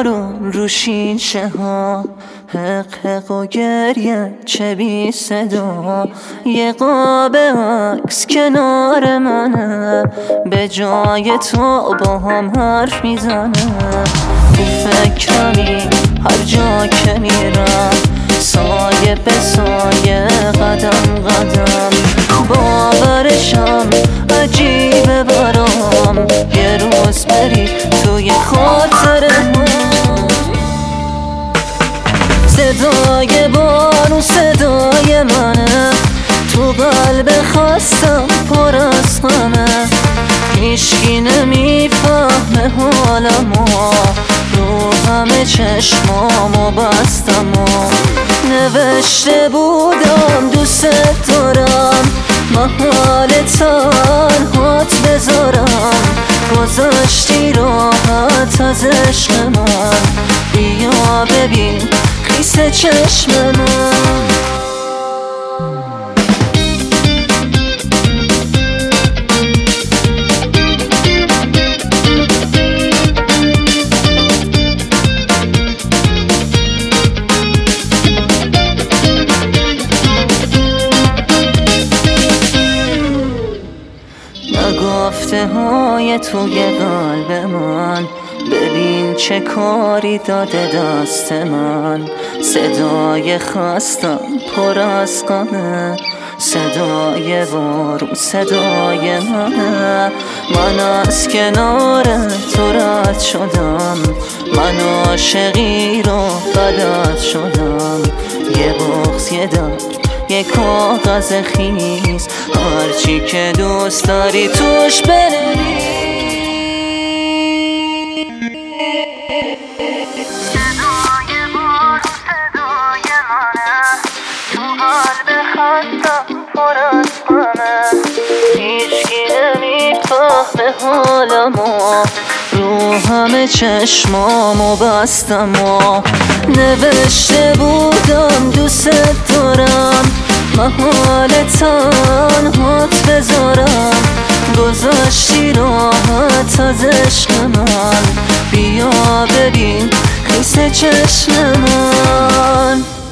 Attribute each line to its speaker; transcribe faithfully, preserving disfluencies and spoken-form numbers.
Speaker 1: بارون رو شیشه ها، حق حق و گریه چه بی صدا. یه قاب عکس کنار منه، به جای تو با هم حرف میزنه. تو فکرمی هر جا که میرم، سایه به سایه قدم قدم. باورشم عجیبه برام، یه روز بری توی خاطر ما. صدای بارون صدای منه، تو قلب خستم پر از غمه. هیچکی نمیفهمه حالمو، رو همه چشمامو بستم و نوشته بودم دوست دارم، محال تنهات بذارم. گذاشتی راحت از عشق من، بیا ببین خیس چشم من. گفته های توی قلب من، ببین چه کاری داده دست من. صدای خستم پر از غمه، صدای بارون صدای منه. من از کنار تو رد شدم، من عاشقی رو بلد شدم. یه بغض یه درد یه کاغذ خیس، هرچی که دوست داری توش بنویس. صدای بارون صدای منه، تو قلب خستم پر از غمه. هیچکی نمیفهمه حالمو، رو همه چشمامو بستم و نوشته بودم دوست دارم، محال تنهات بذارم. گذاشتی راحت از عشق من، بیا ببین خیس چشم من.